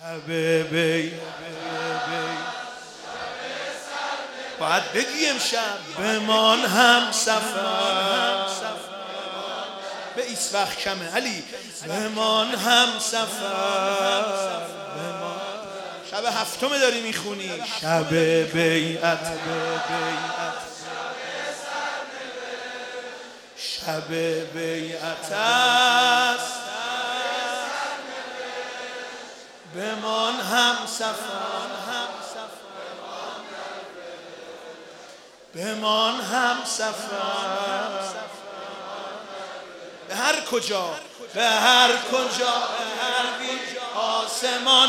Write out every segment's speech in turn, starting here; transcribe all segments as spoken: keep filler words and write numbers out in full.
شب بی باید بگی امشب بمان هم سفر به ایس وقت کمه علی بمان هم سفر شب هفتمه داری میخونی شب بیعت شب بیعت است بمان هم سفر بمان هم سفر به هر کجا به هر کجا به هر آسمان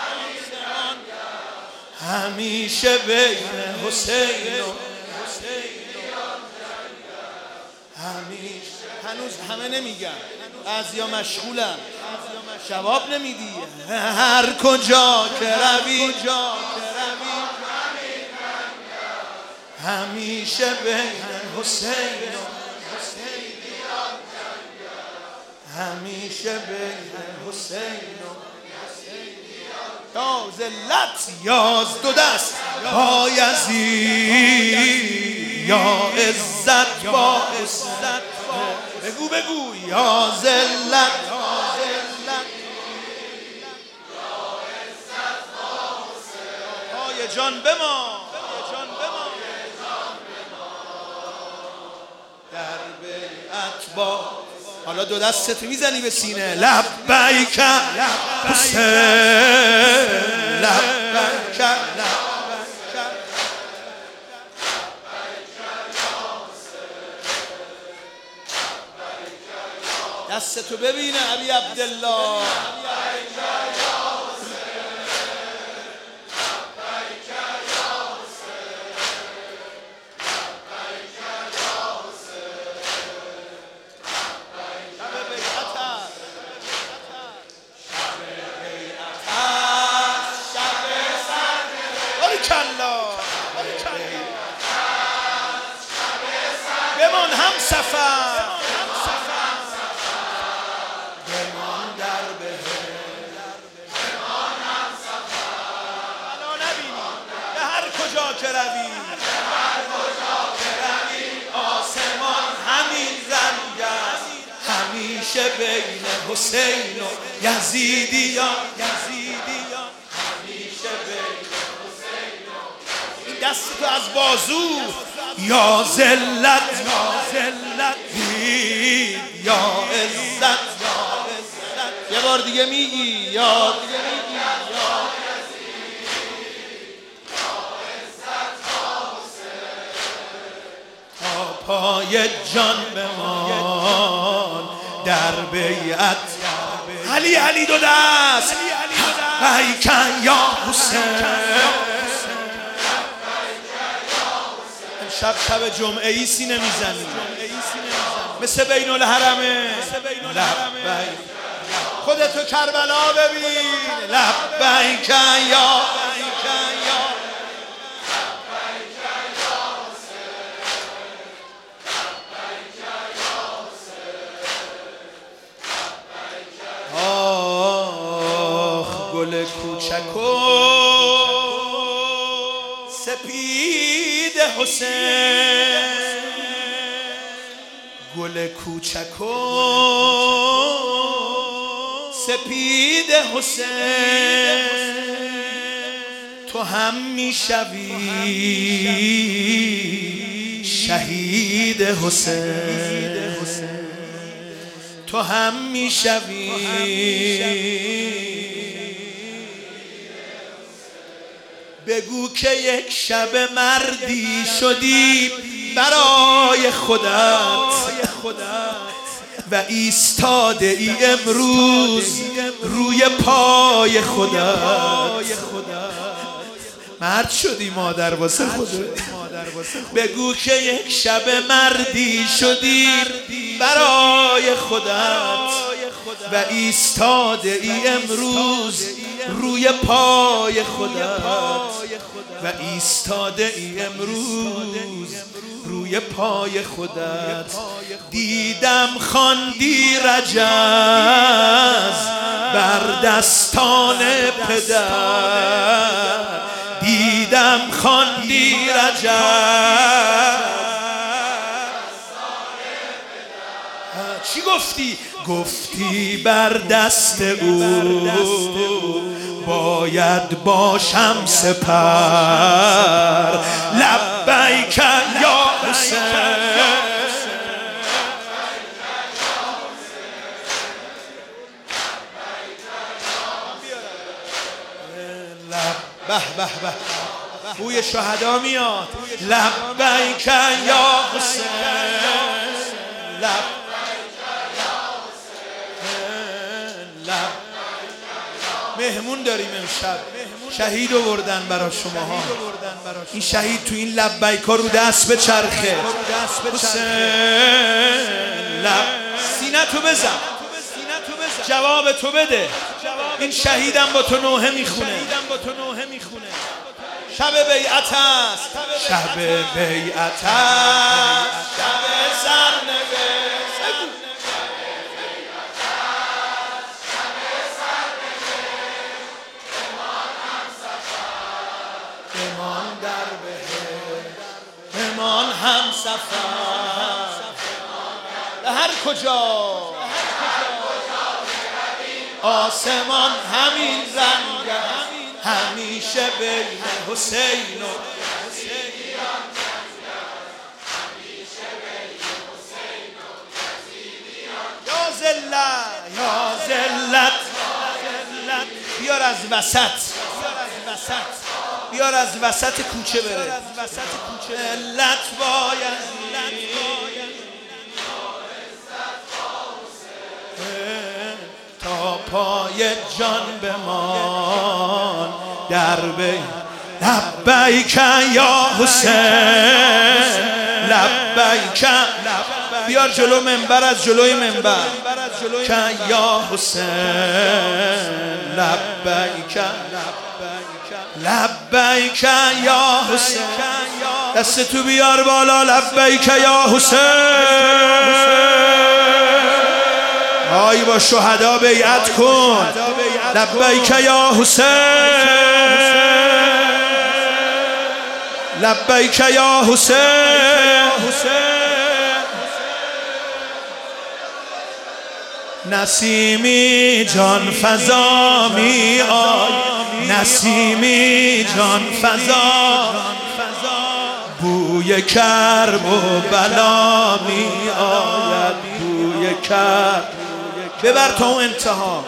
همیشه بین حسین و همیشه هنوز همه نمیگن بعضیا مشغولن جواب نمیدی هر کجا که روی همیشه بین حسین و همیشه بین حسین و یا ذلت یا دو دست با یزید یا عزت با عزت بگو بگو یا ذلت پای جان بما در بیعت با حالا دو دستت میزنی به سینه لبیک حسین لبیک دستتو ببینه علی عبدالله بمان هم سفر بمان در بهر بمان هم سفر بلا نبینی به هر کجا که روی هر کجا که روی آسمان همین رنگ است همیشه بین حسین و یزیدیان یزیدیان همیشه بین حسین و این دستتو از بازو یا ذلت یا ذلت یا عزت یا عزت یه بار دیگه میگی یا دیگه میگی یا تا پای جان بمان در بیعت علی علی دو دست بیکن یا حسین شب شب جمعه ای سینه میزنی مثل بین الحرمه لبیک خودتو کربلا ببین لبیک یا آخ گل کوچک و سپید حسین گل کوچک و سپید حسین تو هم میشوی شهید حسین تو هم میشوی بگو که یک شب مردی شدی برای خودت و ایستاده ای امروز روی پای خودت مرد شدی مادر واسه خودت بگو که یک شب مردی شدی برای خودت و ایستاده ای امروز روی پای خودت و ایستاده ای امروز روی پای خودت. دیدم خواندی رجز بر دستان پدر، دیدم خواندی رجز. چی گفتی؟ گفتی بر دست او باید باشم سپر. لبیک یا حسین، به به به بوی شهدا میاد. لبیک یا حسین، لب مهمون داریم امشب، شهید آوردن برای شماها. این شهید تو این لبیکا رو دست به چرخه. حسین لب سینه تو بزن، جواب تو بده. این شهیدم با تو نوحه میخونه. شب بیعت است، شب بیعت است، شب سرنوشت. بمان در بهشت، بمان هم سفر. هر کجا آسمان همین رنگ، همیشه بین حسین و یا ذلت، یا ذلت. بیار از وسط، بیار از وسط کوچه بره. علت باید تا پای جان بمان در بی. لبیک یا حسین، لبیک. بیار جلو منبر، از جلوی منبر که یا حسین. لبیک لبیک یا حسین. دست تو بیار بالا. لبیک یا حسین. آی با شهدا بیعت کن. لبیک یا حسین، لبیک یا حسین. نسیمی جان فضا می آی، نسیمی جان فضا. بوی کرب و بلا می آید، بوی کرب. ببر تا اون انتها.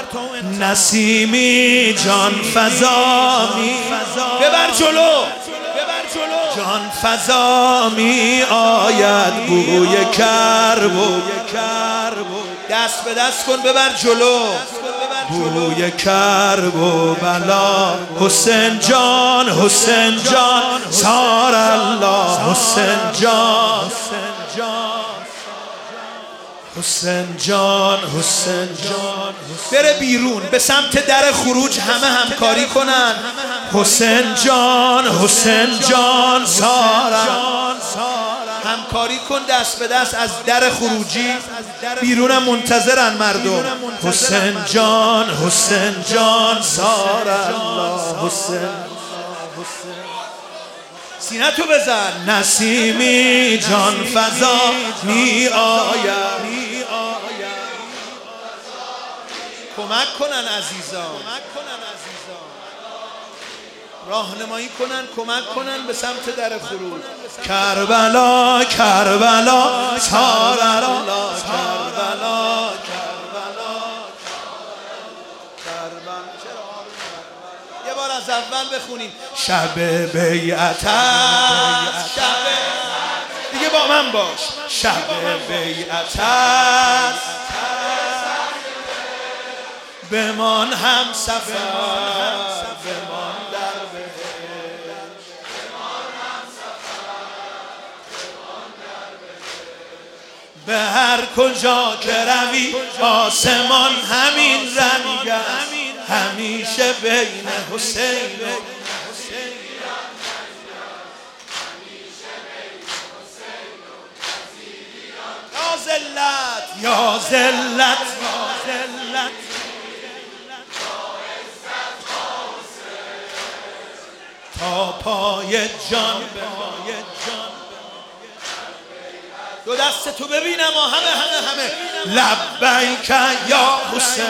نسیمی جان فضا می، ببر جلو، جان فضا می آید. بوی کرب و دست به دست کن، ببر جلو. بوی کرب و بلا. حسین جان، حسین جان، سار الله. حسین جان، حسین جان، حسین جان. بره بیرون به سمت در خروج، همه همکاری کنن. حسین جان، حسین جان، سار همکاری کن دست به دست از در خروجی. بیرونم منتظرن مردم. حسین جان، حسین جان، سار الله. حسین سینه تو بزن. نسیمی جان فضا می آید. کمک کنن عزیزان، راهنمایی کنن، کمک کنن به سمت در خروج. کربلا، کربلا، سار الله. کربلا، کربلا، کربلا. یه بار از اول بخونیم. شب بیعت است، شب دیگه با من باش. شب بیعت است، بمان هم سفر. بمان در بهشت، بمان هم سفر. به هر کجا که روی آسمان همین رنگ است، همیشه بین حسین و ذلت یا ذلت یا ذلت تا پای جان به پای جان دو دست تو ببینم و همه همه همه لبیک یا حسین